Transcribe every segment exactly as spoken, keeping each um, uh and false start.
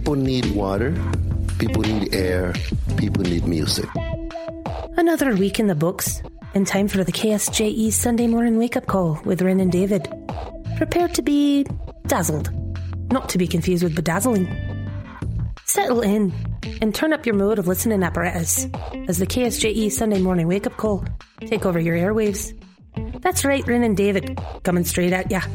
People need water. People need air. People need music. Another week in the books, in time for the K S J E Sunday morning wake-up call with Ren and David. Prepare to be dazzled, not to be confused with bedazzling. Settle in and turn up your mode of listening apparatus as the K S J E Sunday morning wake-up call take over your airwaves. That's right, Ren and David, coming straight at ya.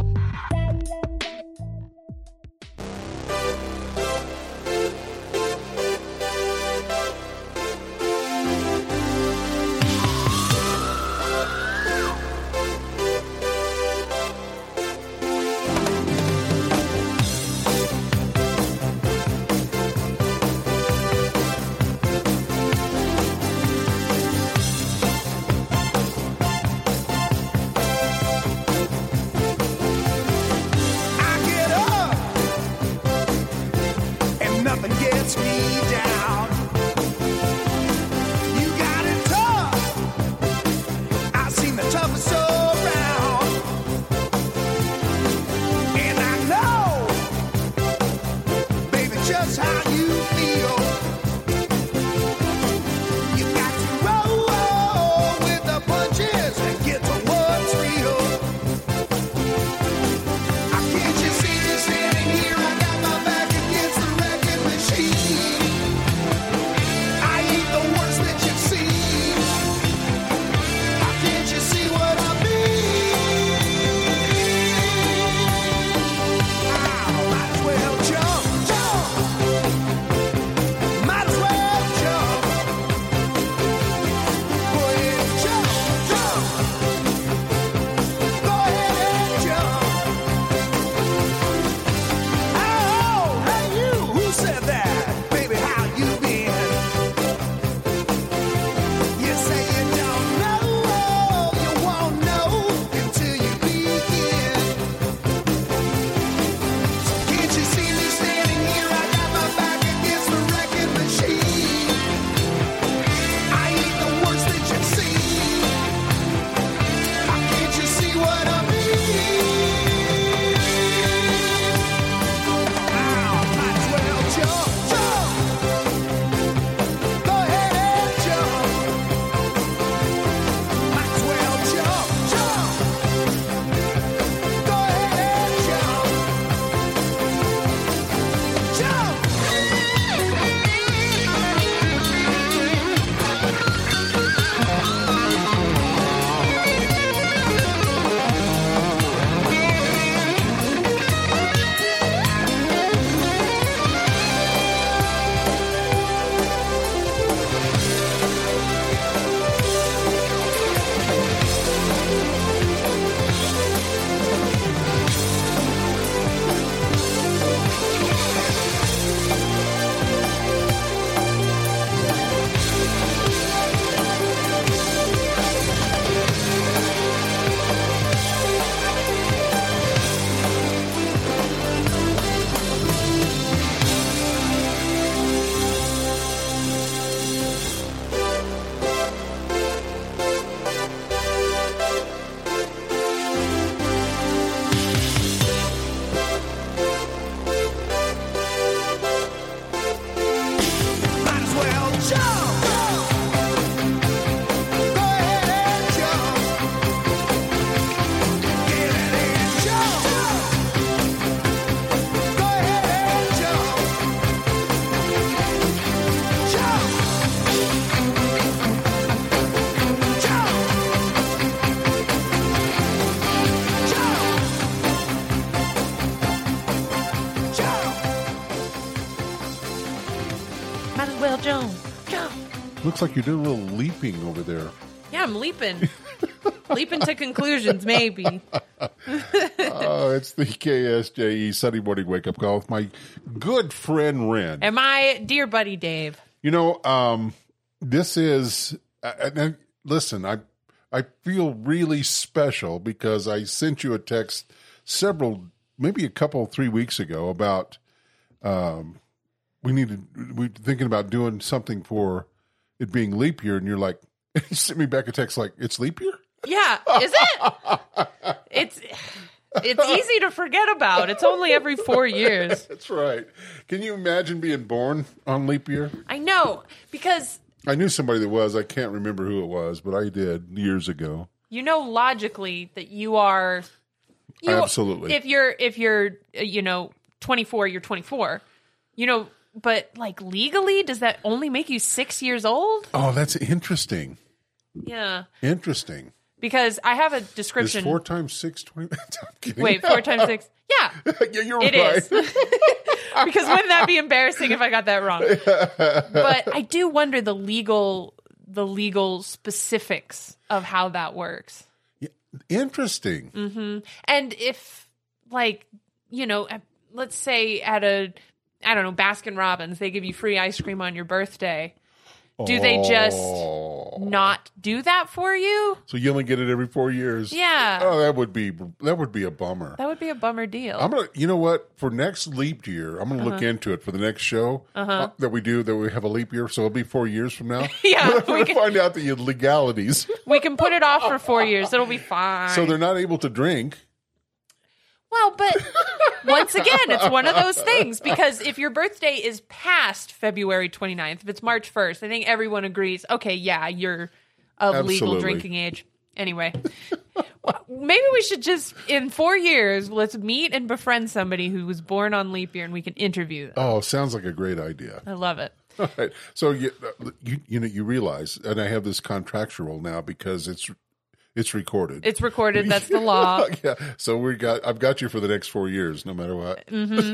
Looks like you're doing a little leaping over there. Yeah, I'm leaping. Leaping to conclusions, maybe. Oh, it's the K S J E Sunday morning wake-up call with my good friend, Ren. And my dear buddy, Dave. You know, um, this is... Uh, uh, listen, I I feel really special because I sent you a text several, maybe a couple, three weeks ago about um, we needed, we're thinking about doing something for it being leap year, and you're like, you sent me back a text like, it's leap year? Yeah, is it? It's It's easy to forget about. It's only every four years. That's right. Can you imagine being born on leap year? I know, because I knew somebody that was. I can't remember who it was, but I did years ago. you know logically that you are you, Absolutely. If you're if you're uh, you know twenty-four, you're twenty-four. You know, but like legally, does that only make you six years old? Oh, that's interesting. Yeah. Interesting. Because I have a Is description. four times six twenty? I'm kidding. Wait, four times six? Yeah, yeah, you're it right. is. Because wouldn't that be embarrassing if I got that wrong? But I do wonder the legal, the legal specifics of how that works. Yeah, interesting. Mm-hmm. And if, like, you know, let's say at a, I don't know, Baskin Robbins, they give you free ice cream on your birthday. Do they just Oh. not do that for you? So you only get it every four years? Yeah. Oh, that would be that would be a bummer. That would be a bummer deal. I'm gonna, you know what? For next leap year, I'm gonna Uh-huh. look into it for the next show uh, that we do. That we have a leap year, so it'll be four years from now. Yeah, we're we gonna can- find out the legalities. We can put it off for four years. It'll be fine. So they're not able to drink. Well, but once again, it's one of those things, because if your birthday is past February twenty-ninth, if it's March first, I think everyone agrees, okay, yeah, you're of legal Absolutely. drinking age. Anyway, well, maybe we should just, in four years, let's meet and befriend somebody who was born on leap year and we can interview them. Oh, sounds like a great idea. I love it. All right. So you, you you know you realize, and I have this contractual now because it's it's recorded. It's recorded. That's the law. Yeah. So we got I've got you for the next four years, no matter what.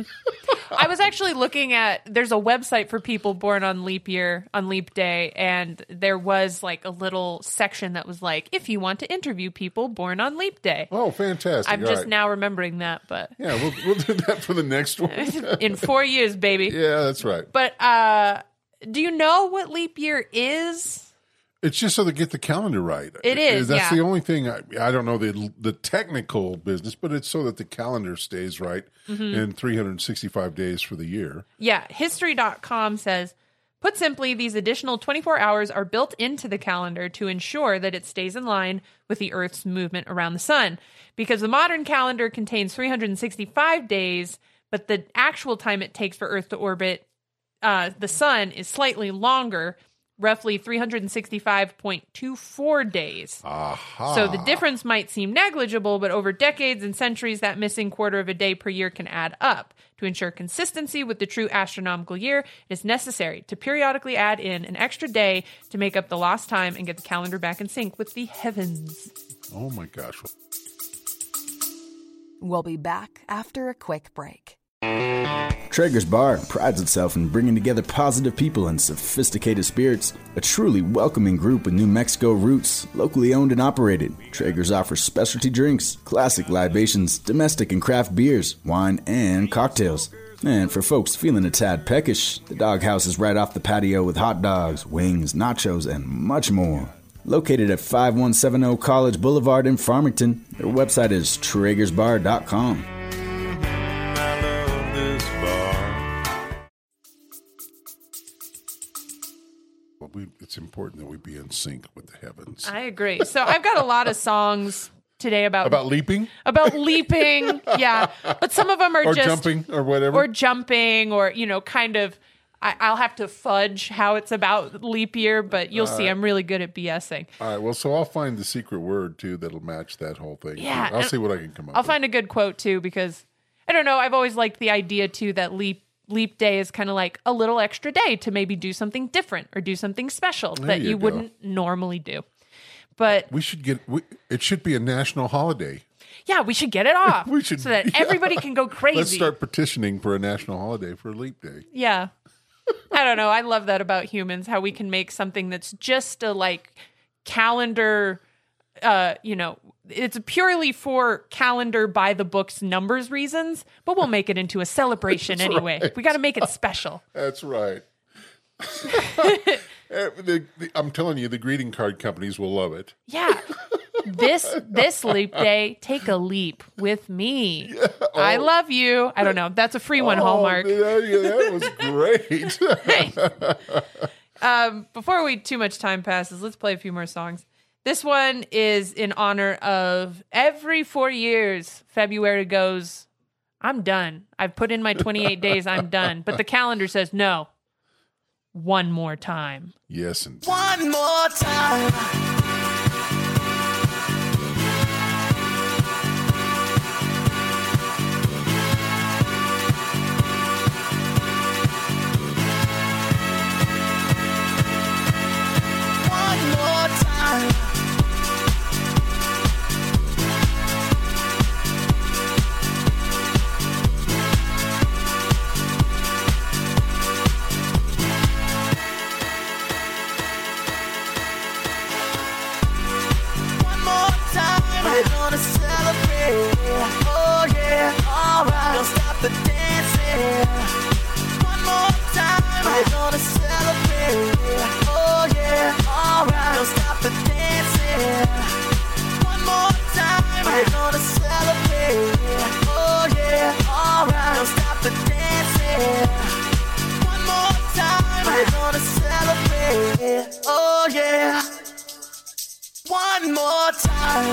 I was actually looking at, there's a website for people born on leap year, on leap day, and there was like a little section that was like, if you want to interview people born on leap day. Oh, fantastic! I'm All just right. now remembering that, but Yeah, we'll we'll do that for the next one. in four years, baby. Yeah, that's right. But uh, do you know what leap year is? It's just so they get the calendar right. It is, That's yeah. the only thing. I, I don't know the the technical business, but it's so that the calendar stays right Mm-hmm. in three hundred sixty-five days for the year. Yeah, history dot com says, put simply, these additional twenty-four hours are built into the calendar to ensure that it stays in line with the Earth's movement around the sun. Because the modern calendar contains three hundred sixty-five days, but the actual time it takes for Earth to orbit uh, the sun is slightly longer, roughly three hundred sixty-five point two four days. Aha. So the difference might seem negligible, but over decades and centuries, that missing quarter of a day per year can add up. To ensure consistency with the true astronomical year, it is necessary to periodically add in an extra day to make up the lost time and get the calendar back in sync with the heavens. Oh my gosh. We'll be back after a quick break. Traeger's Bar prides itself in bringing together positive people and sophisticated spirits. A truly welcoming group with New Mexico roots, locally owned and operated. Traeger's offers specialty drinks, classic libations, domestic and craft beers, wine, and cocktails. And for folks feeling a tad peckish, the doghouse is right off the patio with hot dogs, wings, nachos, and much more. Located at five one seven zero College Boulevard in Farmington, their website is traegers bar dot com. Well, we, it's important that we be in sync with the heavens. I agree. So I've got a lot of songs today about About leaping about leaping, yeah, but some of them are or just jumping or whatever. or jumping, or you know, kind of. I, I'll have to fudge how it's about leap year, but you'll see I'm really good at BSing. All right. Well, so I'll find the secret word too that'll match that whole thing. Yeah, I'll and see what I can come up I'll with. find a good quote too, because I don't know. I've always liked the idea too that leap leap day is kind of like a little extra day to maybe do something different or do something special that you you go. wouldn't normally do. But We should get. We, it should be a national holiday. yeah, we should get it off We should- so that yeah. everybody can go crazy. Let's start petitioning for a national holiday for Leap Day. Yeah. I don't know. I love that about humans, how we can make something that's just a like calendar, uh, you know, it's purely for calendar by the books numbers reasons, but we'll make it into a celebration anyway. right. We got to make it special. That's right. Eh, the, the, I'm telling you, the greeting card companies will love it. Yeah. This this leap day, take a leap with me. I love you. I don't know. That's a free one, Hallmark. Oh, that, that was great. Um, before we too much time passes, let's play a few more songs. This one is in honor of every four years, February goes, I'm done. I've put in my twenty-eight days, I'm done. But the calendar says, no, one more time. Yes, and One more time. One more time. One more time. We're gonna celebrate. Oh yeah, alright. Don't stop the dancing. One more time. We're gonna celebrate. Oh yeah, alright. Don't stop the dancing. One more time. We're gonna celebrate. Oh yeah, alright. Don't stop the dancing. One more time. We're gonna celebrate. Oh yeah. One more time.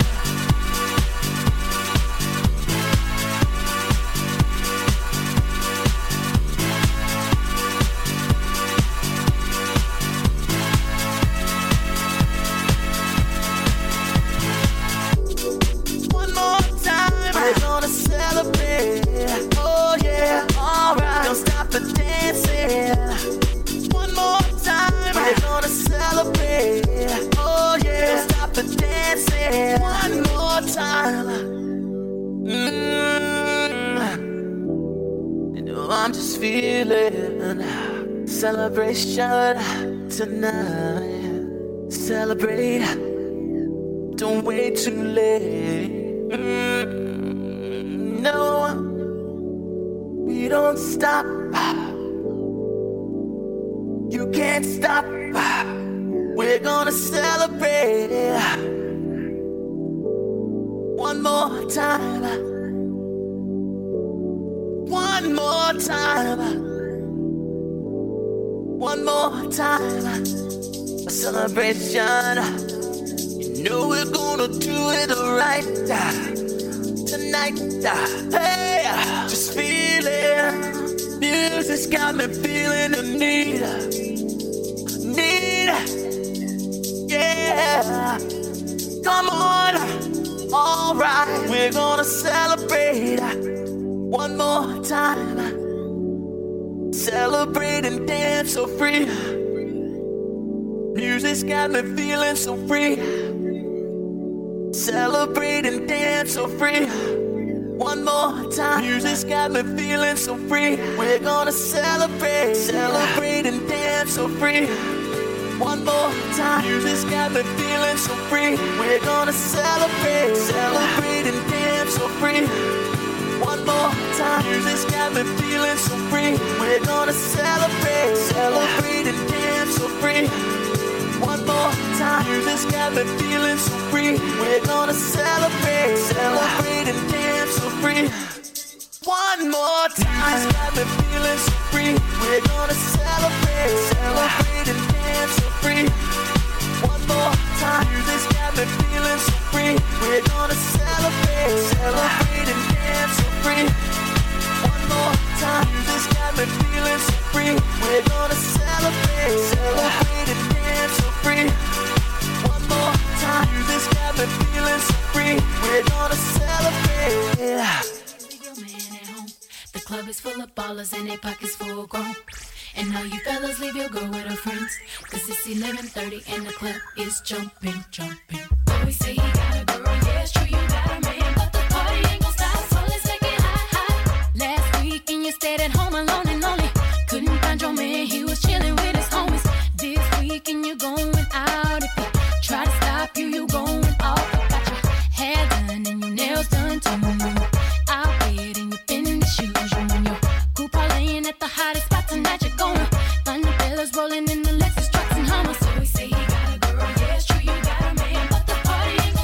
One more time. We're gonna celebrate. Oh yeah, alright. Don't stop the dancing. One more time. We're gonna celebrate. Oh yeah, don't stop the dancing. One more time. Mm. You know I'm just feeling celebration tonight. Celebrate. Don't wait too late. Mm, no, we don't stop. You can't stop. We're gonna celebrate. One more time. One more time. One more time. A celebration. You know we're gonna do it right tonight. Hey, just feel it. Music's got me feeling the need. Need. Yeah. Come on. All right. We're gonna celebrate one more time. Celebrate and dance so free. Music's got me feeling so free. Celebrate and dance so free. One more time. Music's got me feeling so free. We're gonna celebrate. Celebrate and dance so free. One more time. Music's got me feeling so free. We're gonna celebrate. Celebrate and dance so free. One more time. Music's got me feeling so free. We're gonna celebrate. Celebrate and dance so free. One more time. Music's got me feeling so free. We're gonna celebrate. Celebrate and dance so free. One more time. Music's got me feeling so free. We're gonna celebrate. Celebrate and dance so free. One more time. Music's got me feeling so free. We're gonna celebrate. Celebrate and dance so free. One more time. Music's got me feeling so free. We're gonna celebrate. Celebrate and dance so free. One more time. Music's got me feeling so free. We're gonna celebrate. The club is full of ballers and their pockets full grown. And all you fellas leave your girl with her friends. Cause it's eleven thirty and the club is jumping, jumping. Always say you got a girl, yeah it's true you got a man. But the party ain't gon' stop, so let's make it hot, hot. Last week and you stayed at home alone and lonely. Couldn't find your man, he was chilling with his homies. This week and you're going out. If he try to stop you, you going off. You got your hair done and your nails done too. Out there and you finish shoes. You and your crew parlaying at the hottest spot tonight. You're going find the fellas rolling in the Lexus trucks and Hummers. So we say he got a girl, yeah it's true you got a man. But the party ain't gon'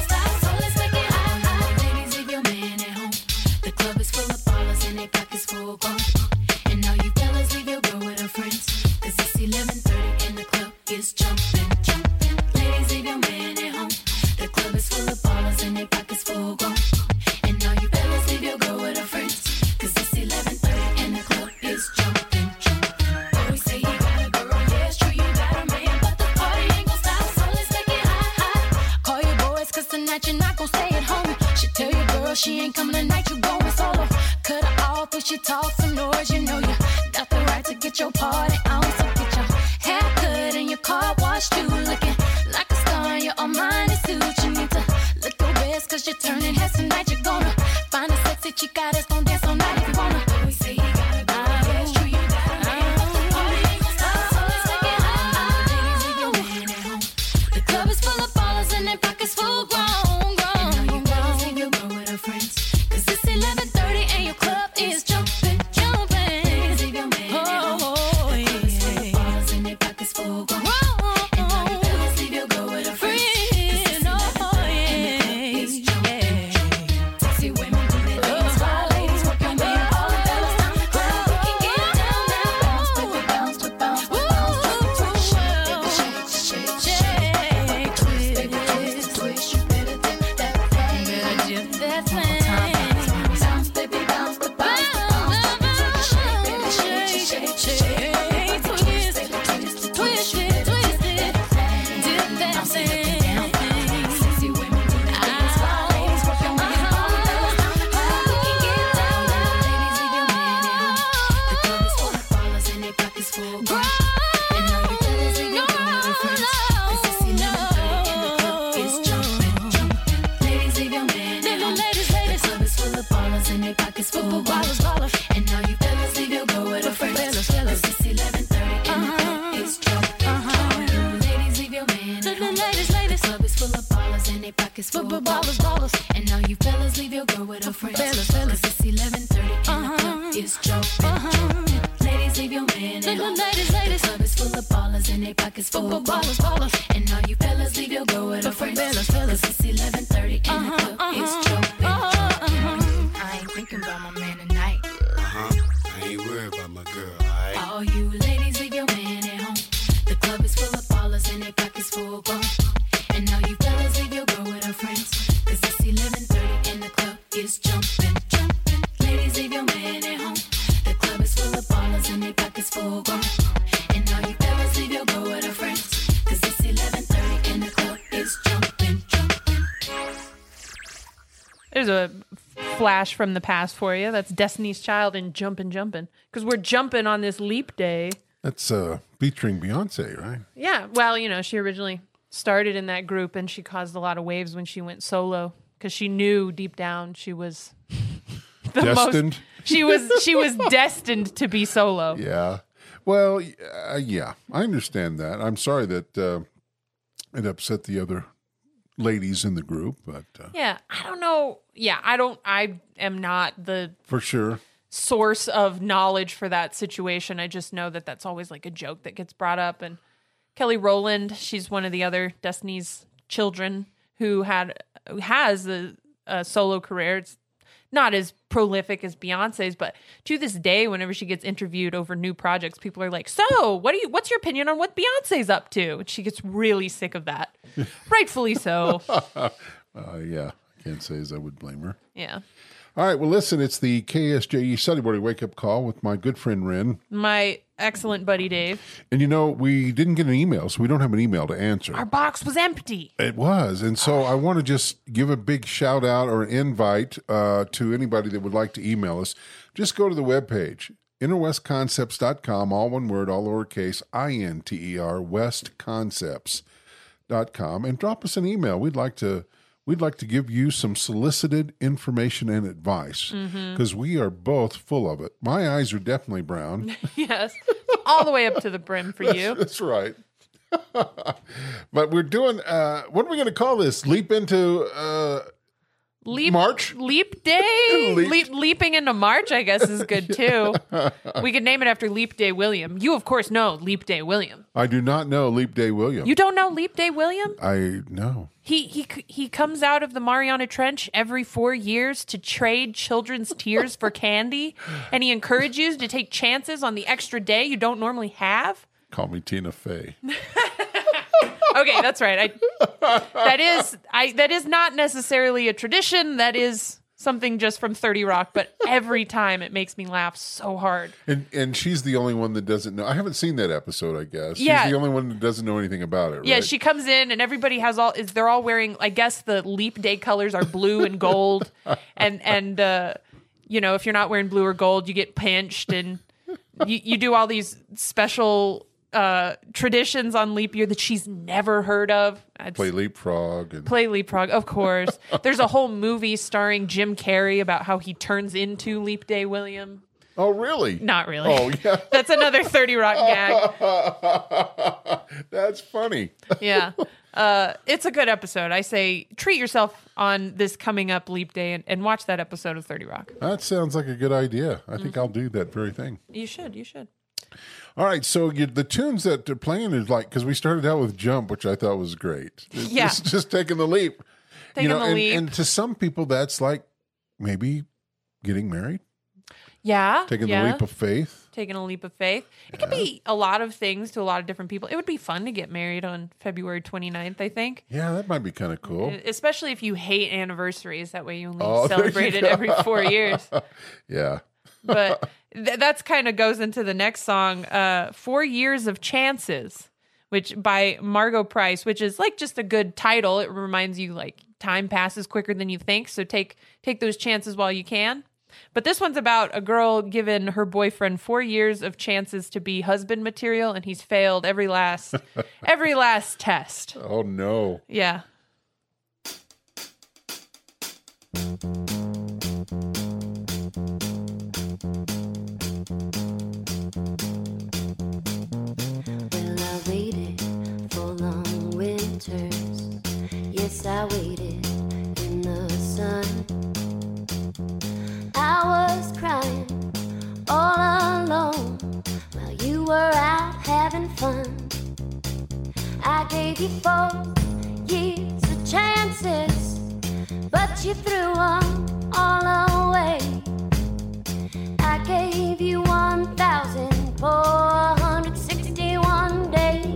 tonight, you're not gonna stay at home. She tell your girl she ain't coming tonight, you going solo. Cut her off if she talks some noise, you know you got the right to get your party on. So get your hair cut and your car washed too. Looking like a star in your Armani suit. You need to look your best cause you're turning heads tonight. You're gonna find a sexy chick that's gonna dance all night if you wanna. We say you gotta go, yeah, it's true, you gotta man. The party ain't gonna stop, so let's take it home. Ladies, leave your man at home. The club is full of ballers and their pockets full grown, grown. And now you girls leave your girl with her friends. Cause it's eleven thirty and your club is jumping, jumping. Ladies, leave your man at home. The club is full of ballers and their pockets full grown. And now you fellas leave your girl with her friends. Cause it's eleven thirty and the club is jumping, jumping. Sexy women do their things while ladies work your man. All the fellas on the club, we can get down now. Bounce, baby, bounce, but bounce, but bounce. Twist, shake, baby, shake, shake, shake. Twist, baby, twist, twist. You better dip that thing. Better dip that thing. Bounce, baby, bounce, but bounce, but bounce. Shake, baby, shake, shake, shake. Twist, baby, twist, twist it, twist it. Dip that thing. Sexy women do their things while ladies work your man. All the fellas on the club, we can get down now. Ladies, leave your man at home. The club is full of ballers and their pockets full grown. And now you fellas leave your girl with her friends. Cause it's eleven thirty and the club is jumping, jumping. Ladies, leave your man at home. The club is full of ballers and their pockets full of ballers, ballers. And now you fellas leave your girl with her friends. Cause it's eleven thirty and the club is jumping, jumping. Ladies, leave your man at home. The club is full of ballers and their pockets full of ballers, ballers. And now you fellas leave your girl with her friends. Cause it's eleven thirty and the club is jumping, jumping. Ladies, leave your man at home. The club is full of ballers and their pockets full of ballers, ballers. And now you fellas leave your girl with her friends. Cause it's eleven thirty and the club is jumping, jumping. I ain't thinking about my man tonight. Uh-huh. I ain't worried about my girl, alright? All you ladies, leave your man at home. The club is full of ballers and their pockets full grown. And now you fellas leave your girl with her friends. Cause it's eleven thirty and the club is jumping, jumping. Ladies, leave your man at home. The club is full of ballers and their pockets full grown. And now you fellas leave your girl with her friends. Cause it's eleven thirty and the club is jumping, jumping. There's a flash from the past for you. That's Destiny's Child and Jumpin' Jumpin'. Because we're jumping on this leap day. That's uh, featuring Beyonce, right? Yeah, well, you know, she originally started in that group and she caused a lot of waves when she went solo because she knew deep down she was the Destined? most. She was she was destined to be solo. Yeah. Well, uh, yeah, I understand that. I'm sorry that uh, it upset the other ladies in the group, but uh, Yeah, I don't know. Yeah, I don't. I am not the for sure. source of knowledge for that situation. I just know that that's always like a joke that gets brought up. And Kelly Rowland, she's one of the other Destiny's children who had who has a, a solo career. It's not as prolific as Beyonce's, but to this day, whenever she gets interviewed over new projects, people are like, "So, what do you? What's your opinion on what Beyonce's up to?" And she gets really sick of that, rightfully so. uh, yeah, I can't say as I would blame her. Yeah. All right, well, listen, it's the K S J E Sunday Morning Wake Up Call with my good friend Ren. My excellent buddy Dave. And you know, we didn't get an email, so we don't have an email to answer. Our box was empty. It was. And so I want to just give a big shout out or invite uh, to anybody that would like to email us. Just go to the webpage, inner west concepts dot com, all one word, all lowercase, I N T E R, west concepts dot com, and drop us an email. We'd like to we'd like to give you some solicited information and advice because we are both full of it. My eyes are definitely brown. Yes. All the way up to the brim for you. That's right. But we're doing, uh, what are we going to call this? Leap into uh, Leap, March? Leap Day? Leap. Leap, leaping into March, I guess, is good too. We could name it after Leap Day William. You, of course, know Leap Day William. I do not know Leap Day William. You don't know Leap Day William? I know. He he he comes out of the Mariana Trench every four years to trade children's tears for candy, and he encourages you to take chances on the extra day you don't normally have. Call me Tina Fey. Okay, that's right. I that is I that is not necessarily a tradition. That is something just from thirty Rock, but every time it makes me laugh so hard. And and she's the only one that doesn't know. I haven't seen that episode, I guess. Yeah. She's the only one that doesn't know anything about it, Yeah, right? she comes in and everybody has all is they're all wearing, I guess the Leap Day colors are blue and gold. and and uh you know, if you're not wearing blue or gold, you get pinched, and you, you do all these special uh traditions on leap year that she's never heard of. I'd Play leapfrog. And... Play leapfrog, of course. There's a whole movie starring Jim Carrey about how he turns into Leap Day William. Oh, really? Not really. Oh, yeah. That's another thirty Rock gag. That's funny. Yeah. Uh, it's a good episode. I say treat yourself on this coming up Leap Day and, and watch that episode of thirty Rock. That sounds like a good idea. I think mm-hmm. I'll do that very thing. You should. You should. All right, so you, the tunes that they're playing is like, because we started out with Jump, which I thought was great. It's yeah. Just, just taking the leap. Taking you know, the and, leap. And to some people, that's like maybe getting married. Yeah. Taking yeah. the leap of faith. Taking a leap of faith. It yeah. could be a lot of things to a lot of different people. It would be fun to get married on February twenty-ninth, I think. Yeah, that might be kind of cool. Especially if you hate anniversaries. That way you only oh, celebrate it every four years. Yeah. But th- that's kind of goes into the next song, uh, Four Years of Chances, which by Margo Price, which is like just a good title. It reminds you like time passes quicker than you think. So take take those chances while you can. But this one's about a girl given her boyfriend four years of chances to be husband material, and he's failed every last every last test. Oh no. Yeah. Yes, I waited in the sun. I was crying all alone while you were out having fun. I gave you four years of chances, but you threw them all away. I gave you one thousand four hundred sixty-one days.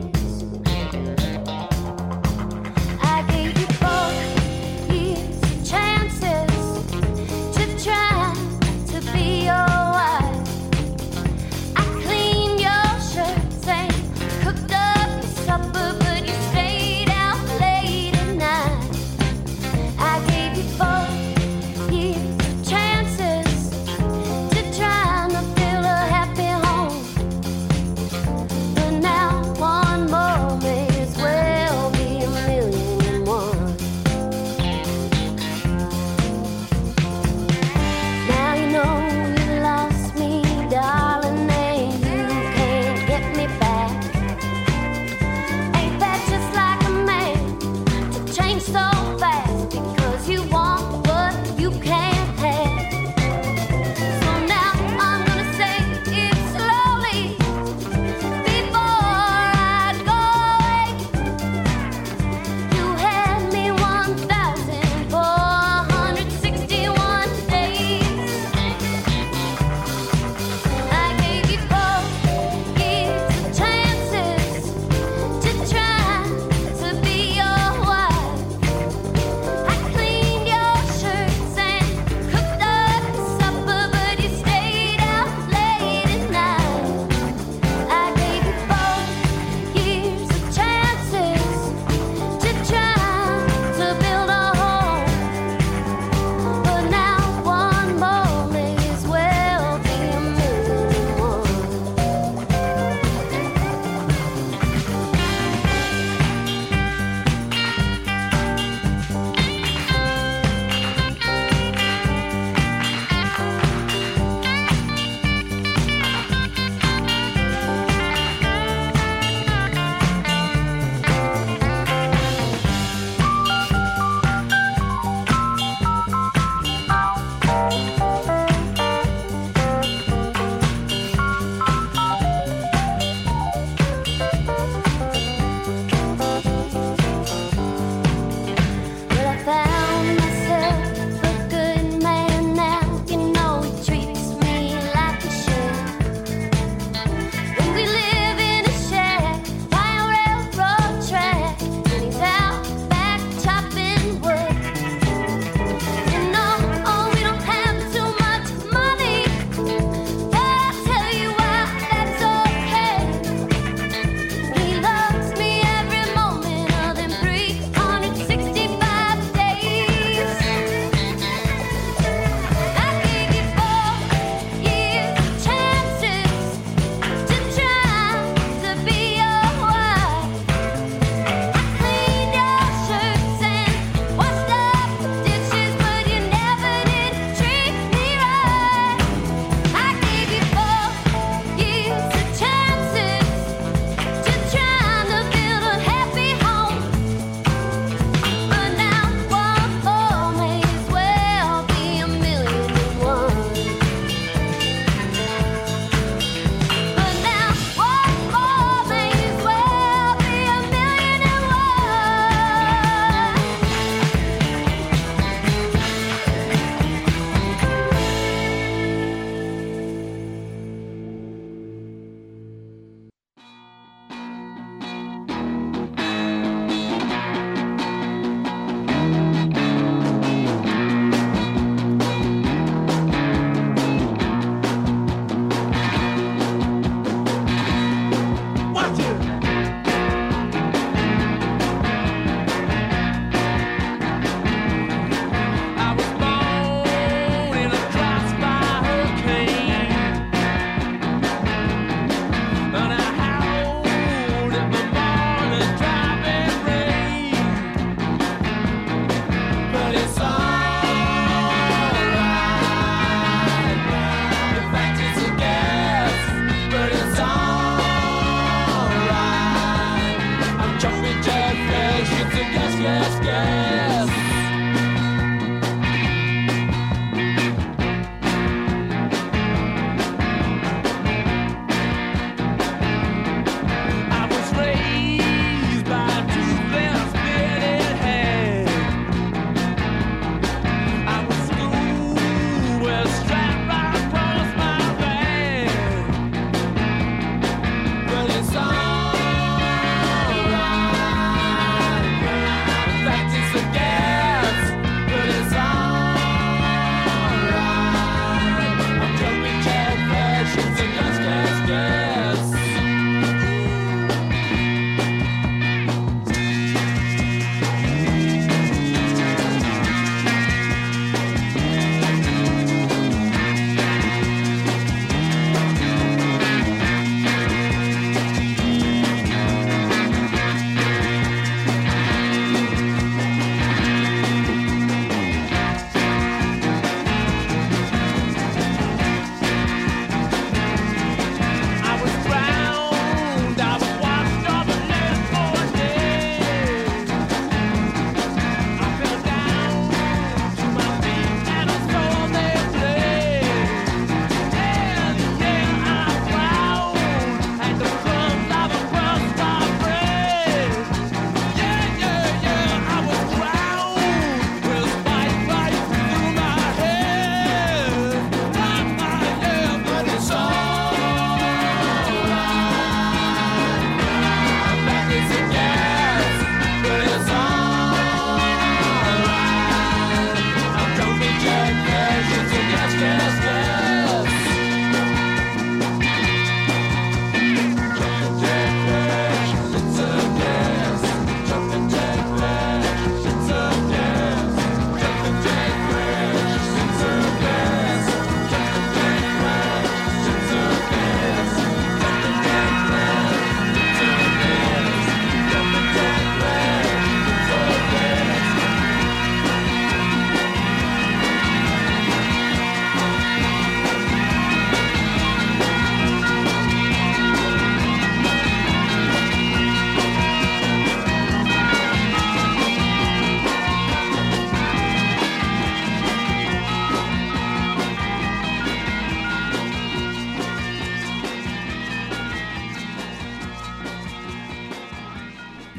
Fill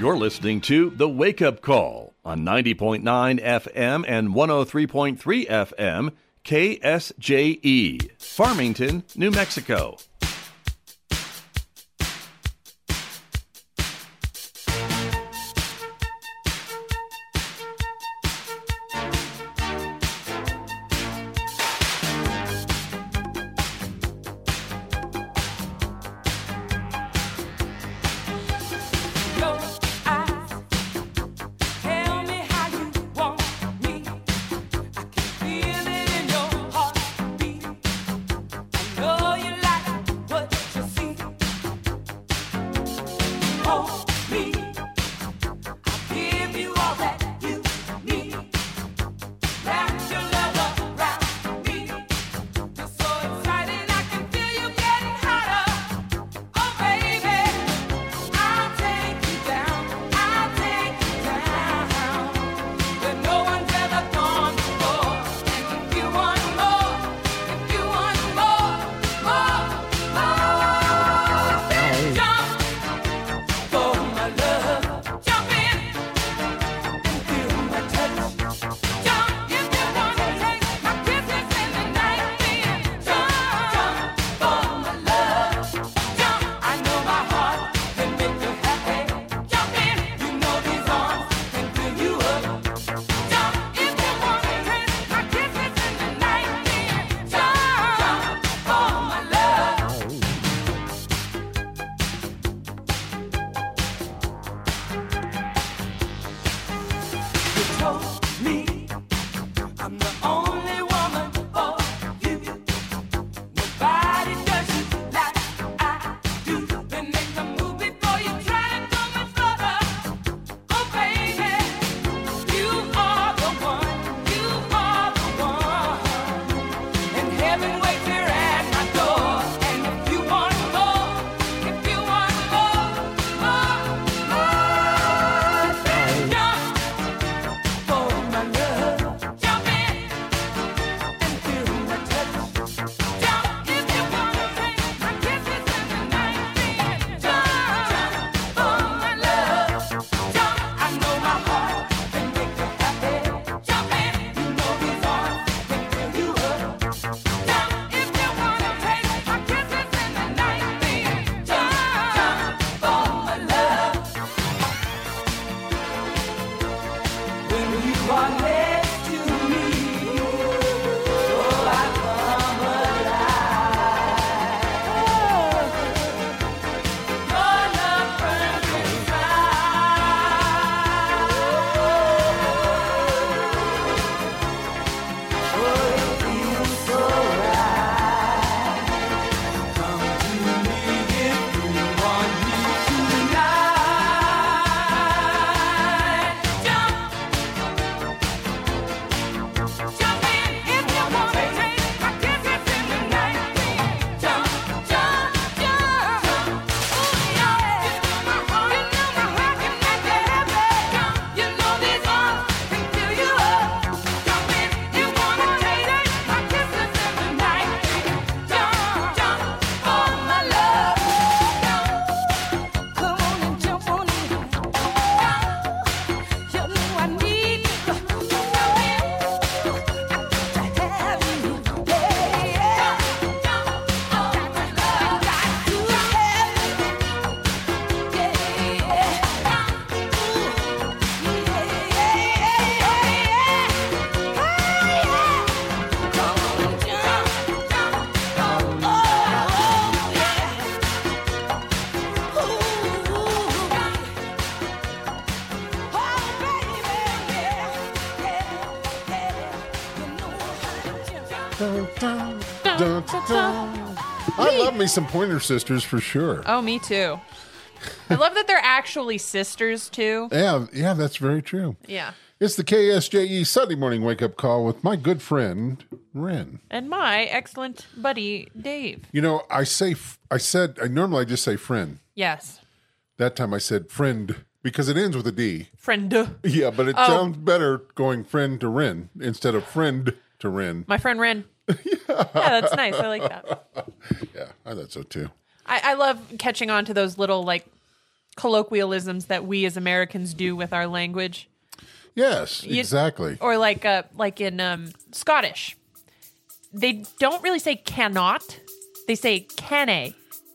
You're listening to The Wake Up Call on ninety point nine F M and one oh three point three F M, K S J E, Farmington, New Mexico. Dun, dun, dun, dun. I love me some Pointer Sisters for sure. Oh, me too. I love that they're actually sisters too. Yeah, yeah, that's very true. Yeah. It's the K S J E Sunday morning wake up call with my good friend Ren and my excellent buddy Dave. You know, I say I said I normally just say friend. Yes. That time I said friend because it ends with a D. Friend. Yeah, but it oh. sounds better going friend to Ren instead of friend to Ren. My friend Ren. yeah. yeah, that's nice. I like that. Yeah, I thought so too. I, I love catching on to those little like colloquialisms that we as Americans do with our language. Yes, You- exactly. Or like uh, like in um, Scottish, they don't really say cannot; they say cannae.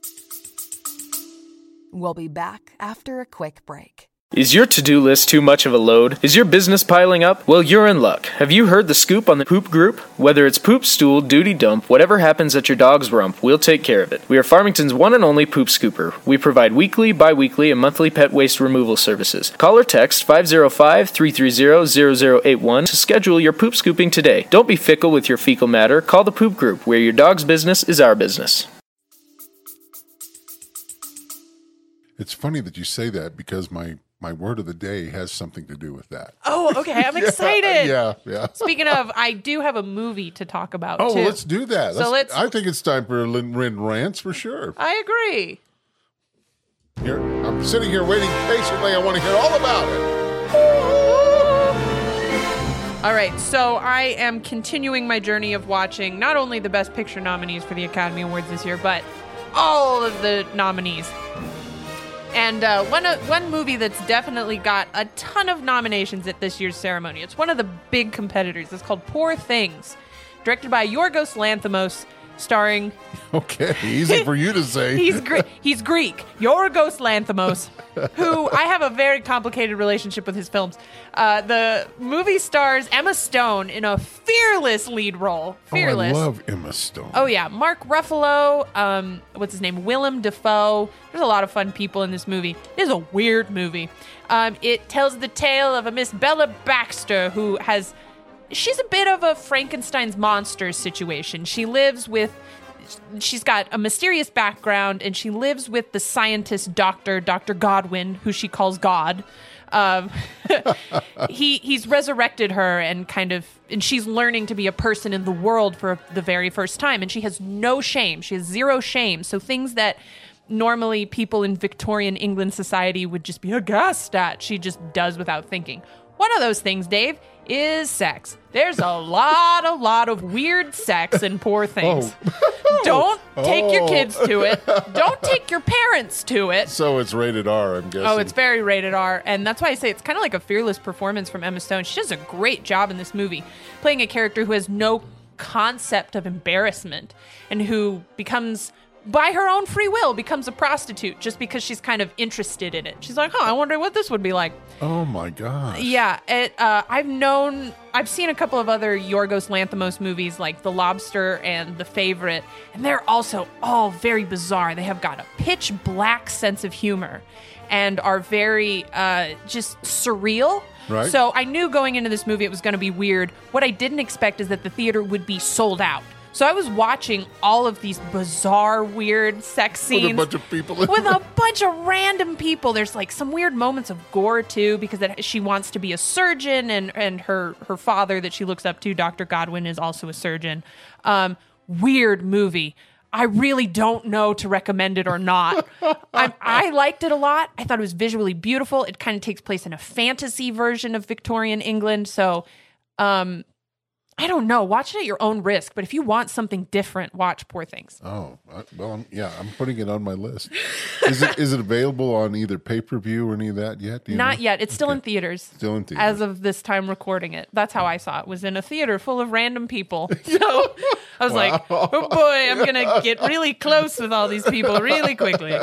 We'll be back after a quick break. Is your to-do list too much of a load? Is your business piling up? Well, you're in luck. Have you heard the scoop on the Poop Group? Whether it's poop, stool, duty dump, whatever happens at your dog's rump, we'll take care of it. We are Farmington's one and only poop scooper. We provide weekly, bi-weekly, and monthly pet waste removal services. Call or text five oh five, three three zero, zero zero eight one to schedule your poop scooping today. Don't be fickle with your fecal matter. Call the Poop Group, where your dog's business is our business. It's funny that you say that because my my word of the day has something to do with that. Oh, okay. I'm excited. Yeah, yeah. Speaking of, I do have a movie to talk about, Oh, too. well, let's do that. So let's- I think it's time for Lynn Rin Rants for sure. I agree. Here, I'm sitting here waiting patiently. I want to hear all about it. All right, so I am continuing my journey of watching not only the Best Picture nominees for the Academy Awards this year, but all of the nominees. And uh, one uh, one movie that's definitely got a ton of nominations at this year's ceremony. It's one of the big competitors. It's called Poor Things, directed by Yorgos Lanthimos, starring... Okay, easy for you to say. he's Gre- he's Greek. Yorgos Lanthimos, who I have a very complicated relationship with his films. Uh, the movie stars Emma Stone in a fearless lead role. Fearless. Oh, I love Emma Stone. Oh, yeah. Mark Ruffalo, um, what's his name? Willem Dafoe. There's a lot of fun people in this movie. It is a weird movie. Um, it tells the tale of a Miss Bella Baxter who has... She's a bit of a Frankenstein's monster situation. She lives with... She's got a mysterious background, and she lives with the scientist doctor, Doctor Godwin, who she calls God. Um, he he's resurrected her and kind of, and she's learning to be a person in the world for the very first time, and she has no shame. She has zero shame. So things that normally people in Victorian England society would just be aghast at, she just does without thinking. One of those things, Dave, is sex. There's a lot, a lot of weird sex in Poor Things. Oh. Don't take Oh. your kids to it. Don't take your parents to it. So it's rated R, I'm guessing. Oh, it's very rated R. And that's why I say it's kind of like a fearless performance from Emma Stone. She does a great job in this movie, playing a character who has no concept of embarrassment and who becomes... by her own free will, becomes a prostitute just because she's kind of interested in it. She's like, huh, I wonder what this would be like. Oh, my gosh. Yeah, it, uh, I've known, I've seen a couple of other Yorgos Lanthimos movies like The Lobster and The Favorite, and they're also all very bizarre. They have got a pitch black sense of humor and are very uh, just surreal. Right. So I knew going into this movie it was going to be weird. What I didn't expect is that the theater would be sold out. So I was watching all of these bizarre, weird sex scenes. With a bunch of people. With a bunch of random people. There's like some weird moments of gore too, because it, she wants to be a surgeon, and, and her, her father that she looks up to, Doctor Godwin, is also a surgeon. Um, weird movie. I really don't know to recommend it or not. I, I liked it a lot. I thought it was visually beautiful. It kind of takes place in a fantasy version of Victorian England. So, um, I don't know. Watch it at your own risk. But if you want something different, watch Poor Things. Oh, I- well, I'm, yeah, I'm putting it on my list. Is it is it available on either pay-per-view or any of that yet? Do you Not know? yet. It's still Okay. in theaters. Still in theaters. As of this time recording it. That's how I saw it. Was in a theater full of random people. So I was like, oh boy, I'm going to get really close with all these people really quickly.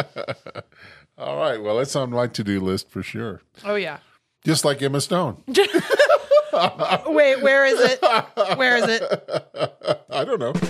All right. Well, it's on my to-do list for sure. Oh, yeah. Just like Emma Stone. Wait, where is it? Where is it? I don't know.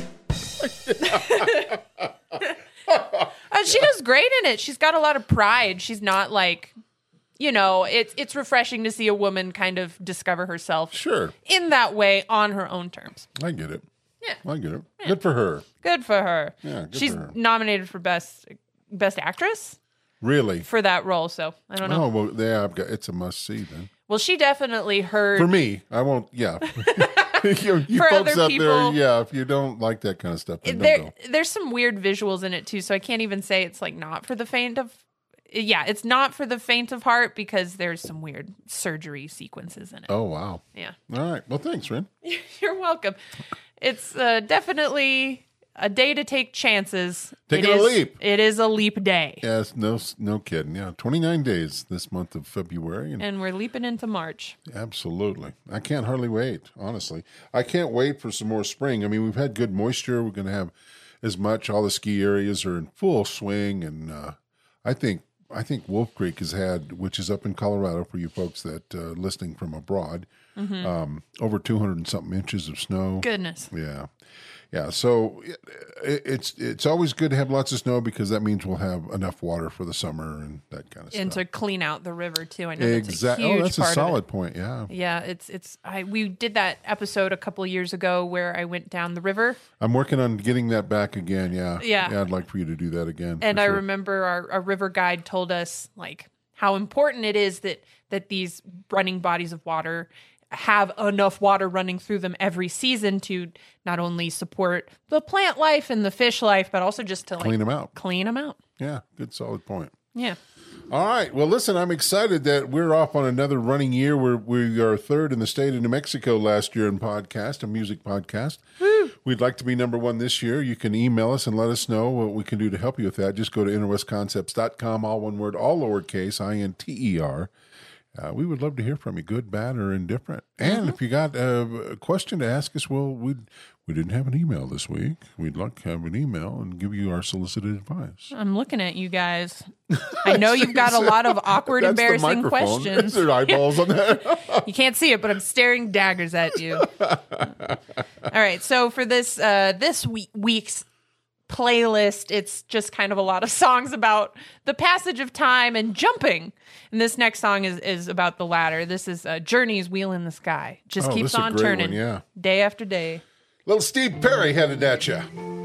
Uh, she does great in it. She's got a lot of pride. She's not like, you know, it's it's refreshing to see a woman kind of discover herself. Sure. In that way, on her own terms. I get it. Yeah. I get it. Good for her. Good for her. Yeah, good She's for her. nominated for best best actress Really? for that role. So I don't know. Oh, well, yeah, I've got, it's a must-see then. Well, she definitely heard For me, I won't, yeah. you you For folks other out people- there, yeah, if you don't like that kind of stuff, then don't there. go. There's some weird visuals in it too, so I can't even say it's like not for the faint of. Yeah, it's not for the faint of heart because there's some weird surgery sequences in it. Oh, wow. Yeah. All right. Well, thanks, Ren. You're welcome. It's uh, definitely a day to take chances. Taking It a is- leap. It is a leap day. Yes, no, no kidding. Yeah, twenty-nine days this month of February. And And we're leaping into March. absolutely. I can't hardly wait, honestly. I can't wait for some more spring. I mean, we've had good moisture. We're going to have as much. All the ski areas are in full swing. And uh, I think I think Wolf Creek has had, which is up in Colorado for you folks that uh, listening from abroad, Mhm. um, over two hundred and something inches of snow. Goodness. Yeah. Yeah, so it, it's it's always good to have lots of snow because that means we'll have enough water for the summer and that kind of And stuff. to clean out the river too. I know that's a Exactly. huge Oh, that's a part of solid it. point. Yeah. Yeah, it's it's I we did that episode a couple of years ago where I went down the river. I'm working on getting that back again. Yeah. Yeah. I'd like for you to do that again. And for I sure. remember our, our river guide told us like how important it is that that these running bodies of water have enough water running through them every season to not only support the plant life and the fish life, but also just to like Clean 'em out. Clean them out. Yeah, good solid point. Yeah. All right. Well, listen, I'm excited that we're off on another running year. We're, we are third in the state of New Mexico last year in podcast, a music podcast. Woo. We'd like to be number one this year. You can email us and let us know what we can do to help you with that. Just go to inner west concepts dot com, all one word, all lowercase, I N T E R. Uh, we would love to hear from you, good, bad, or indifferent. And Mm-hmm. if you got a, a question to ask us, well, we we didn't have an email this week. We'd like to have an email and give you our solicited advice. I'm looking at you guys. I know you've got a lot of awkward, That's the embarrassing microphone. questions. Is there eyeballs on that? You can't see it, but I'm staring daggers at you. All right. So for this uh, this week, week's playlist, it's just kind of a lot of songs about the passage of time and jumping. And this next song is is about the latter. This is uh, Journey's Wheel in the Sky. Just Oh, keeps this is a on great turning, one, yeah. day after day. Little Steve Perry headed at you.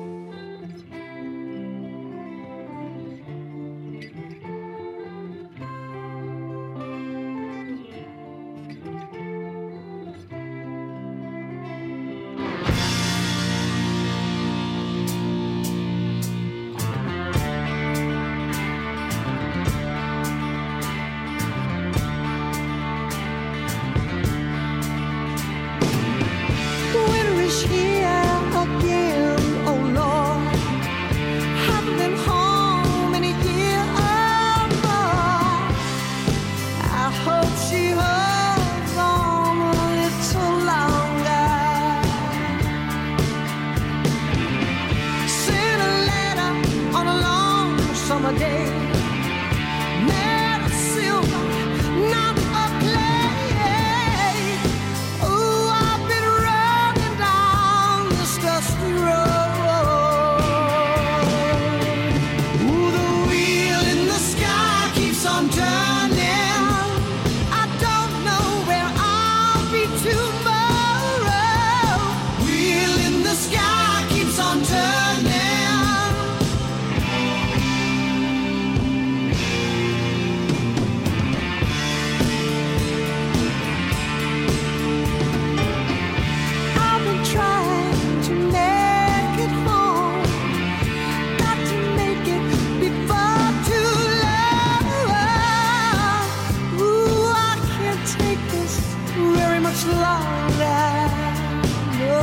Winter is here again, oh Lord. Haven't been home in a year or more. I hope she holds on a little longer. Sent a letter on a long summer day. Made of silver, not of clay. Ooh, I've been running down this dusty road. Ooh, the wheel in the sky keeps on turning. I don't know where I'll be tomorrow. Wheel in the sky keeps on turning. I've been trying to make it home. Got to make it before too long. Ooh, I can't take this very much longer. No.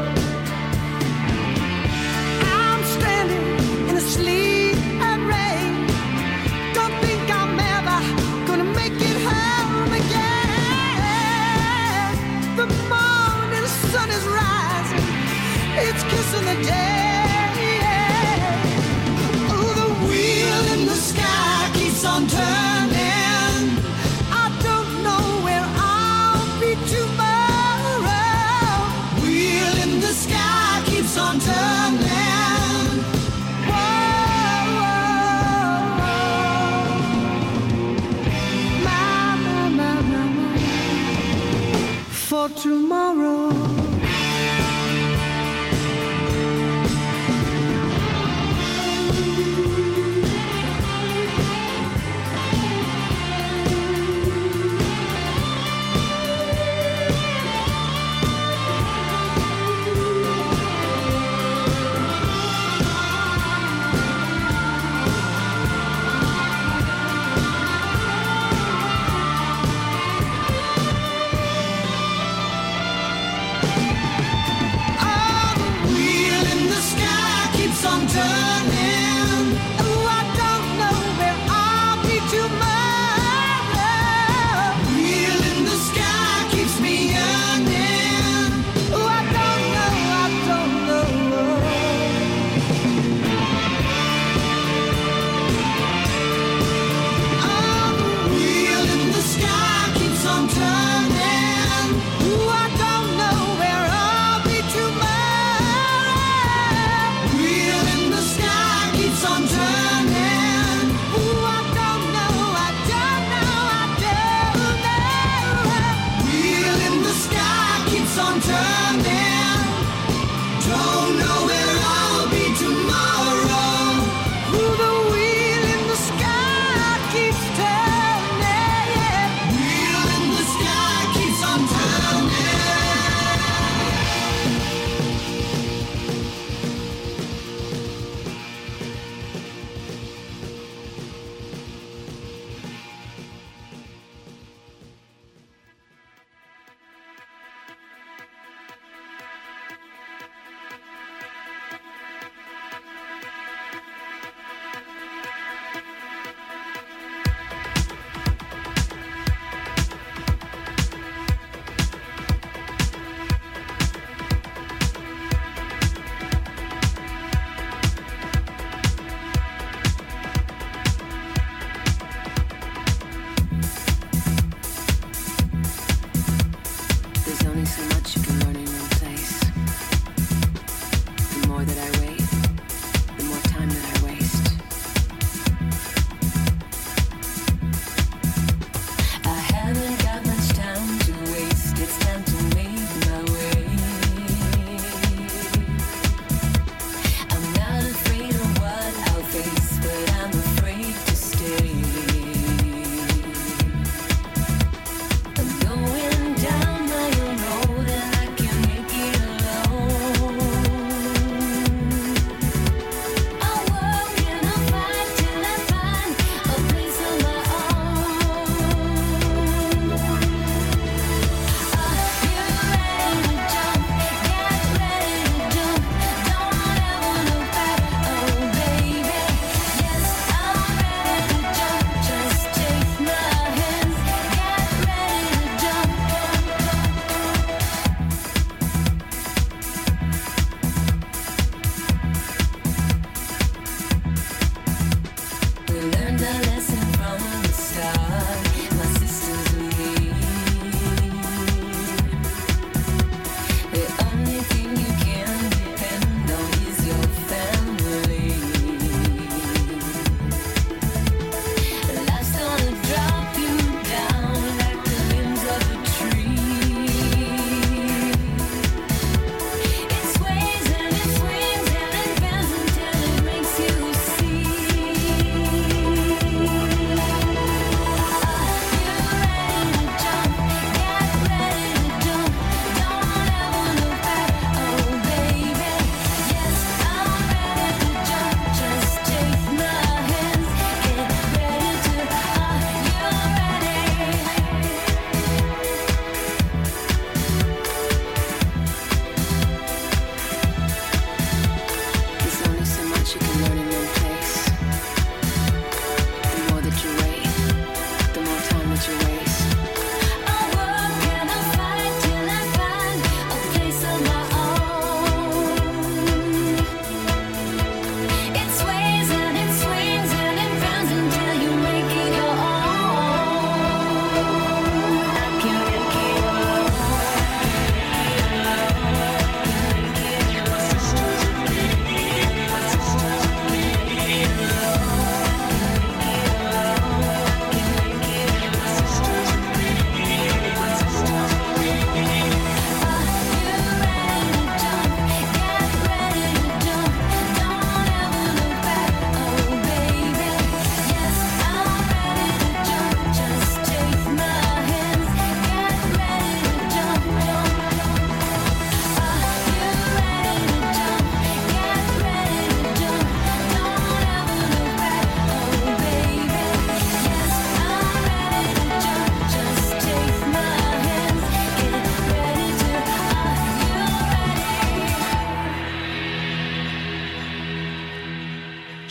I'm standing in the sleet and rain. Don't think I'm ever gonna make it home again. The morning sun is rising, it's kissing the day. Oh, the wheel in the sky keeps on turning. I don't know where I'll be tomorrow. Wheel in the sky keeps on turning. Whoa, my, my, my, my, my. For tomorrow.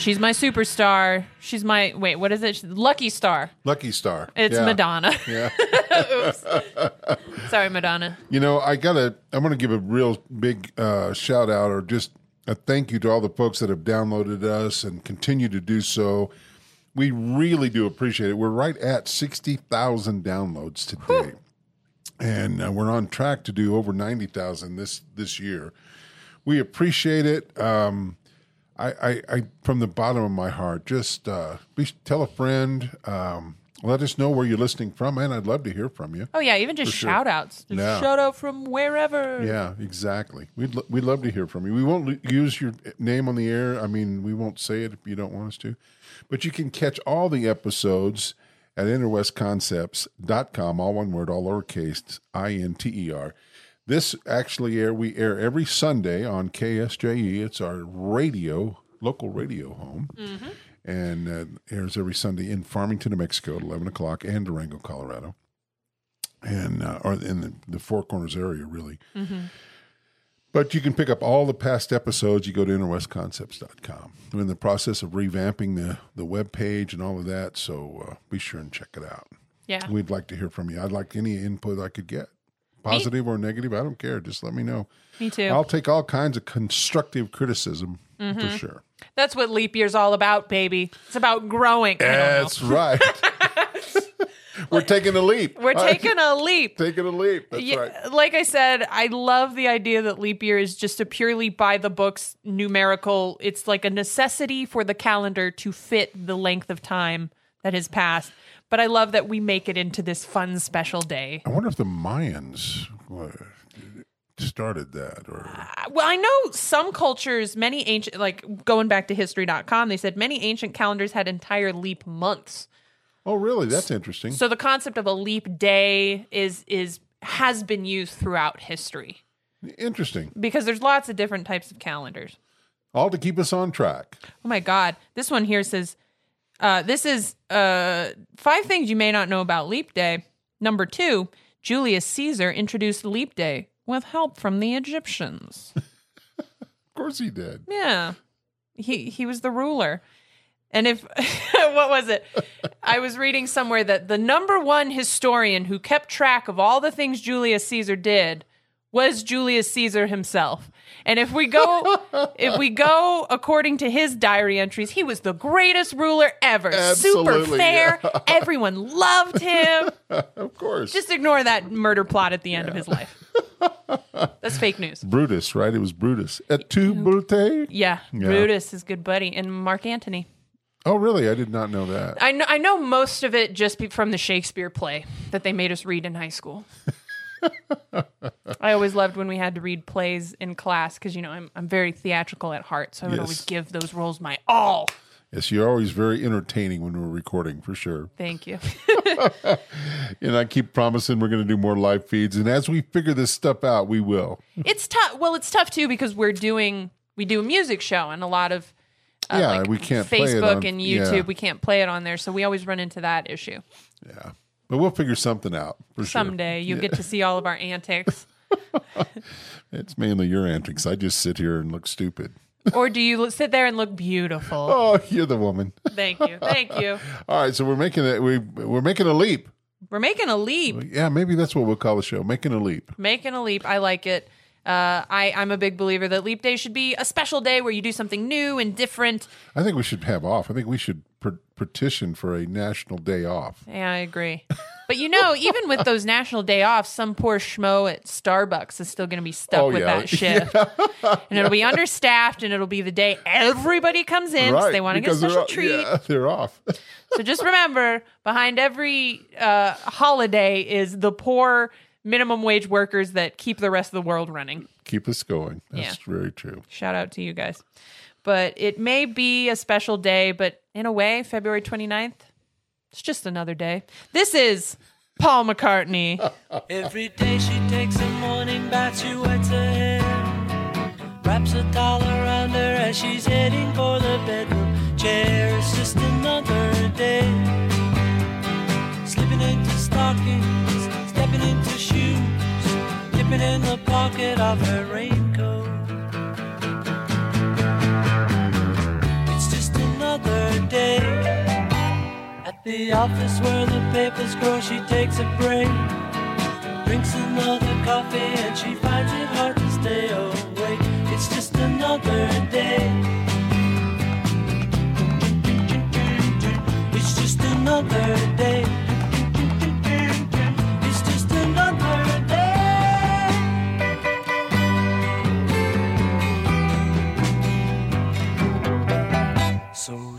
She's my superstar. She's my, wait, what is it? Lucky Star. Lucky Star. It's yeah. Madonna. Yeah. Oops. Sorry, Madonna. You know, I gotta, I'm going to give a real big uh, shout out or just a thank you to all the folks that have downloaded us and continue to do so. We really do appreciate it. We're right at sixty thousand downloads today. Whew. And uh, we're on track to do over ninety thousand this, this year. We appreciate it. Um, I, I, I, from the bottom of my heart, just uh, be, tell a friend. Um, let us know where you're listening from, and I'd love to hear from you. Oh, yeah, even just sure. shout outs. Just yeah. shout out from wherever. Yeah, exactly. We'd, lo- we'd love to hear from you. We won't l- use your name on the air. I mean, we won't say it if you don't want us to. But you can catch all the episodes at interwest concepts dot com, all one word, all lowercase, I N T E R. This actually air we air every Sunday on K S J E. It's our radio, local radio home, mm-hmm. and uh, airs every Sunday in Farmington, New Mexico at eleven o'clock and Durango, Colorado, and uh, or in the, the Four Corners area, really. Mm-hmm. But you can pick up all the past episodes. You go to interwest concepts dot com. We're in the process of revamping the, the web page and all of that, so uh, be sure and check it out. Yeah. We'd like to hear from you. I'd like any input I could get. Positive me? Or negative, I don't care. Just let me know. Me too. I'll take all kinds of constructive criticism mm-hmm. for sure. That's what Leap Year's all about, baby. It's about growing. That's right. We're taking a leap. We're taking a leap. Taking a leap. That's yeah, right. Like I said, I love the idea that Leap Year is just a purely by the books numerical. It's like a necessity for the calendar to fit the length of time that has passed. But I love that we make it into this fun special day. I wonder if the Mayans started that. or uh, Well, I know some cultures, many ancient, like going back to history dot com, they said many ancient calendars had entire leap months. Oh, really? That's interesting. So the concept of a leap day is is has been used throughout history. Interesting. Because there's lots of different types of calendars. All to keep us on track. Oh, my God. This one here says, uh, this is uh, five things you may not know about Leap Day. Number two, Julius Caesar introduced Leap Day with help from the Egyptians. Of course he did. Yeah. He he was the ruler. And if, what was it? I was reading somewhere that the number one historian who kept track of all the things Julius Caesar did was Julius Caesar himself. And if we go, if we go according to his diary entries, he was the greatest ruler ever. Absolutely, Super fair. Yeah. Everyone loved him. Of course. Just ignore that murder plot at the end yeah. of his life. That's fake news. Brutus, right? It was Brutus. Et tu, Brute? Yeah, yeah. Brutus is good buddy. And Mark Antony. Oh, really? I did not know that. I know, I know most of it just from the Shakespeare play that they made us read in high school. I always loved when we had to read plays in class because, you know, I'm I'm very theatrical at heart, so I would yes. always give those roles my all. Yes, you're always very entertaining when we're recording, for sure. Thank you. And I keep promising we're going to do more live feeds, and as we figure this stuff out, we will. It's tough. Well, it's tough, too, because we're doing, we do a music show, and a lot of Uh, yeah, like we can't Facebook play it on, and YouTube. Yeah. We can't play it on there, so we always run into that issue. Yeah, but we'll figure something out for someday. Sure. You'll yeah. get to see all of our antics. It's mainly your antics. I just sit here and look stupid. Or do you sit there and look beautiful? Oh, you're the woman. Thank you, thank you. All right, so we're making a we we're making a leap. We're making a leap. Yeah, maybe that's what we'll call the show. Making a leap. Making a leap. I like it. Uh, I, I'm a big believer that Leap Day should be a special day where you do something new and different. I think we should have off. I think we should per- petition for a national day off. Yeah, I agree. But you know, even with those national day offs, some poor schmo at Starbucks is still going to be stuck oh, with yeah. that shift. Yeah. And it'll be understaffed, and it'll be the day everybody comes in because right, they want to get a special all, treat. Yeah, they're off. So just remember, behind every uh, holiday is the poor minimum wage workers that keep the rest of the world running. Keep us going. That's yeah. very true. Shout out to you guys. But it may be a special day, but in a way, February twenty-ninth, it's just another day. This is Paul McCartney. Every day she takes a morning bath, she wets her hair, wraps a towel around her as she's heading for the bedroom chair. It's just another day, slipping into stockings, stepping into shoes, dipping in the pocket of her raincoat. It's just another the office where the papers grow, she takes a break, drinks another coffee, and she finds it hard to stay awake. It's just another day. It's just another day. It's just another day. So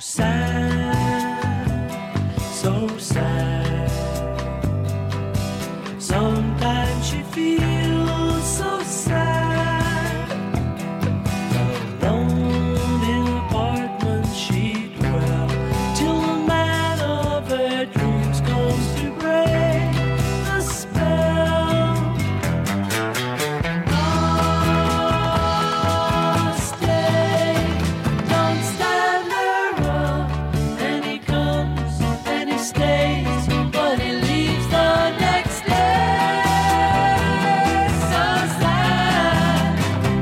sad, so sad. Sometimes she feels so sad. Alone in an apartment she dwells till the man of her dreams comes to break the spell. Oh, stay, don't stand her up. And he comes and he stays, but he leaves the next day. So sad.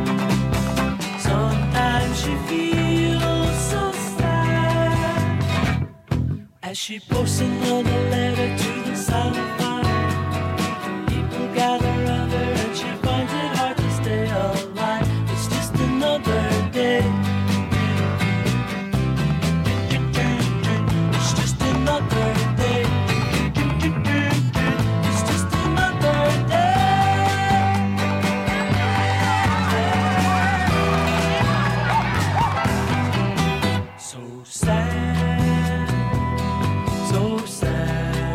Sometimes she feels so sad. As she posts another letter to the silent fire, people gather around her and she finds it hard to stay alive. It's just another day. It's just another day. It's just another day. So sad, so sad.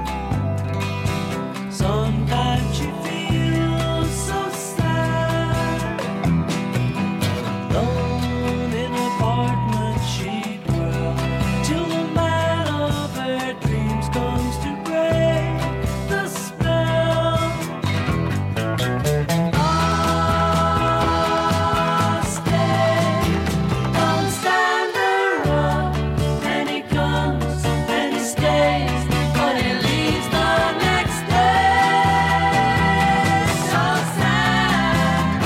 Sometimes she feels so sad. Alone in an apartment she dwells till the man of her dreams comes to break the spell. Oh, stay, don't stand her up. And he comes and he stays, but he leaves the next day. So sad.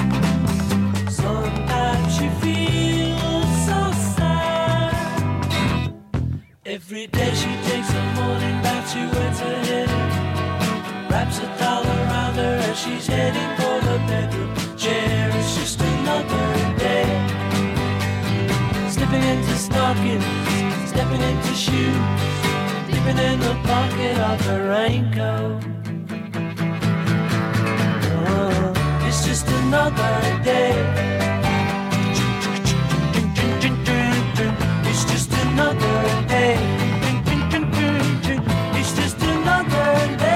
Sometimes she feels so sad. Every day she takes a morning bath, she wets her head, wraps a towel around her as she's heading for the bedroom chair. It's just another day. Slipping into stockings, stepping into shoes, dipping in the pocket of her raincoat. Oh, it's just another day. It's just another day. It's just another day.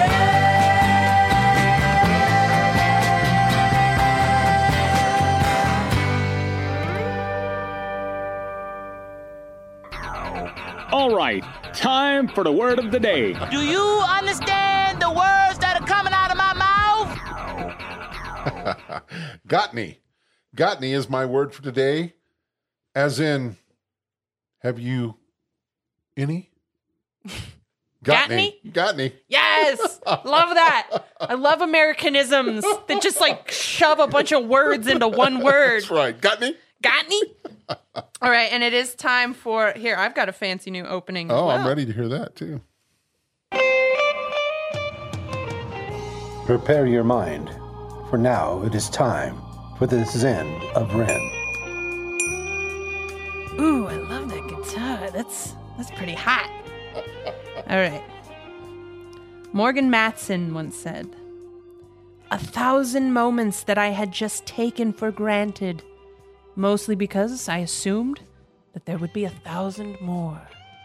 All right, time for the word of the day. Do you understand the words that are coming out of my mouth? Gotney. Gotney is my word for today, as in, have you any? Gotney? Gotney. Yes, love that. I love Americanisms that just like shove a bunch of words into one word. That's right. Gotney? Gotney? All right, and it is time for, here, I've got a fancy new opening. as Oh, well. I'm ready to hear that too. Prepare your mind, for now it is time for the Zen of Ren. Ooh, I love that guitar. That's that's pretty hot. All right. Morgan Matson once said, "A thousand moments that I had just taken for granted, mostly because I assumed that there would be a thousand more."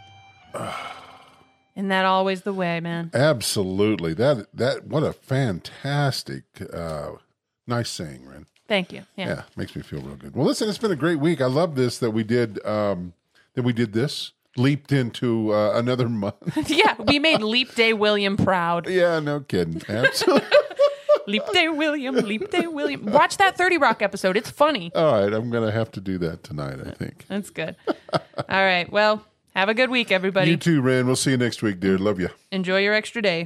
Isn't that always the way, man? Absolutely. That that what a fantastic, uh, nice saying, Ren. Thank you. Yeah. Yeah, makes me feel real good. Well, listen, it's been a great week. I love this that we did. Um, that we did this. Leaped into uh, another month. Yeah, we made Leap Day William proud. Yeah, no kidding. Absolutely. Leap Day William, Leap Day William. Watch that thirty Rock episode. It's funny. All right, I'm going to have to do that tonight, I think. That's good. All right, well, have a good week, everybody. You too, Ren. We'll see you next week, dear. Love you. Enjoy your extra day.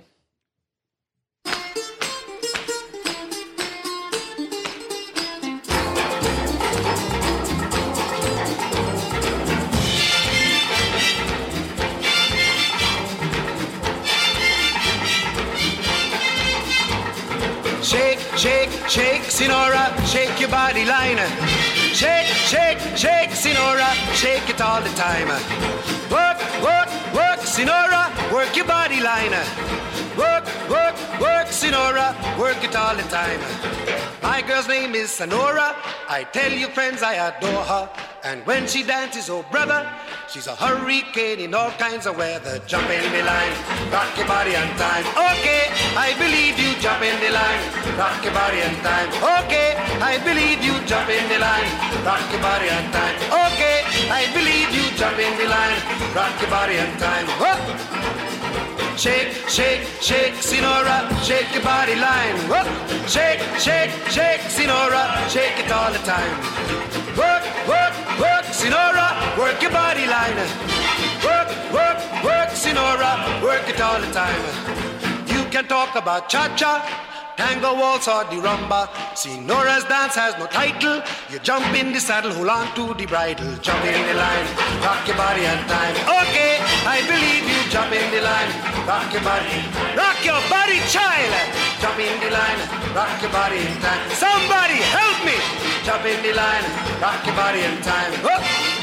Sinora, shake your body line. Shake, shake, shake, Sinora, shake it all the time. Work, work, work, Sinora, work your body line. Work, work, work, Sinora, work it all the time. My girl's name is Sonora. I tell you, friends, I adore her. And when she dances, oh brother, she's a hurricane in all kinds of weather. Jump in the line, rock your body on time. Okay, I believe you, jump in the line, rock your body on time. Okay, I believe you, jump in the line, rock your body on time. Okay, I believe you, jump in the line, rock your body on time. Whoop. Shake, shake, shake, Sinora, shake your body line. Whoop. Shake, shake, shake, Sinora, shake it all the time. Work, work, work, Sinora, work your body line. Work, work, work, Sinora, work it all the time. You can talk about cha-cha, tango, waltz or the rumba. Sinora's dance has no title. You jump in the saddle, hold on to the bridle. Jump in the line, rock your body on time. Okay, I believe you, jump in the line, rock your body. Rock your body, child. Jump in the line, rock your body in time. Somebody help me. Jump in the line, rock your body in time. Whoop.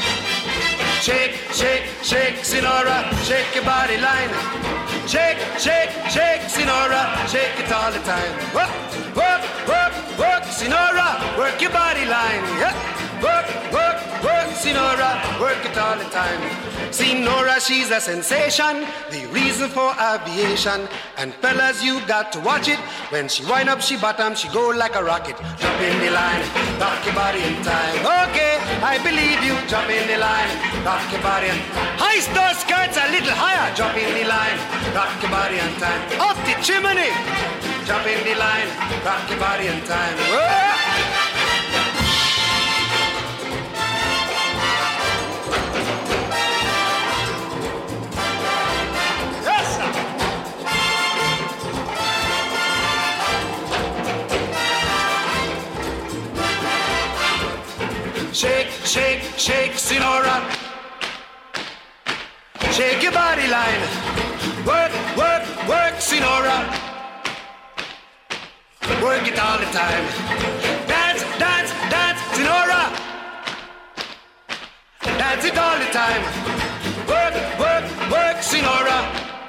Shake, shake, shake, Sinora, shake your body line. Shake, shake, shake, Sinora, shake it all the time. Work, work, work, work, Sinora, work your body line. Yeah. Work, work, work, Sinora, work it all the time. Sinora, she's a sensation, the reason for aviation. And fellas, you got to watch it. When she wind up, she bottom, she go like a rocket. Jump in the line, rock your body in time. Okay, I believe you, jump in the line, rock your body in time. Hoist those skirts a little higher, jump in the line, rock your body in time. Off the chimney, jump in the line, rock your body in time. Whoa! Shake, shake, shake, Sinora. Shake your body line. Work, work, work, Sinora. Work it all the time. Dance, dance, dance, Sinora. Dance it all the time. Work, work, work, Sinora.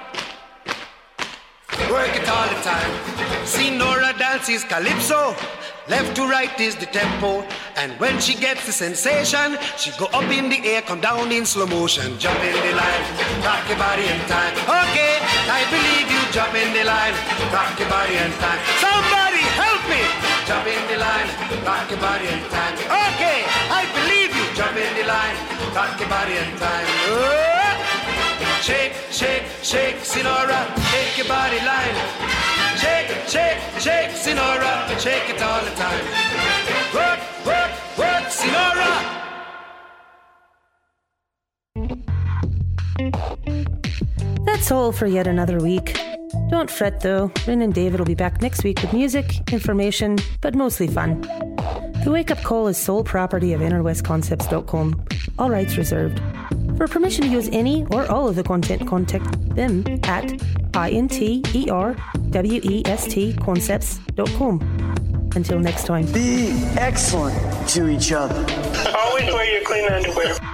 Work it all the time. Sinora dances calypso. Left to right is the tempo. And when she gets the sensation, she go up in the air, come down in slow motion. Jump in the line, rock your body in time. Okay, I believe you, jump in the line, rock your body in time. Somebody help me! Jump in the line, rock your body in time. Okay, I believe you, jump in the line, rock your body in time. Oh! Shake, shake, shake, Sinora, shake your body line. Shake, shake, shake, Sinora, shake it all the time. Work, work, work, Sinora. That's all for yet another week. Don't fret though, Rin and David will be back next week with music, information, but mostly fun. The Wake Up Call is sole property of inner west concepts dot com. All rights reserved. For permission to use any or all of the content, contact them at interwest concepts dot com. Until next time. Be excellent to each other. Always wear your clean underwear.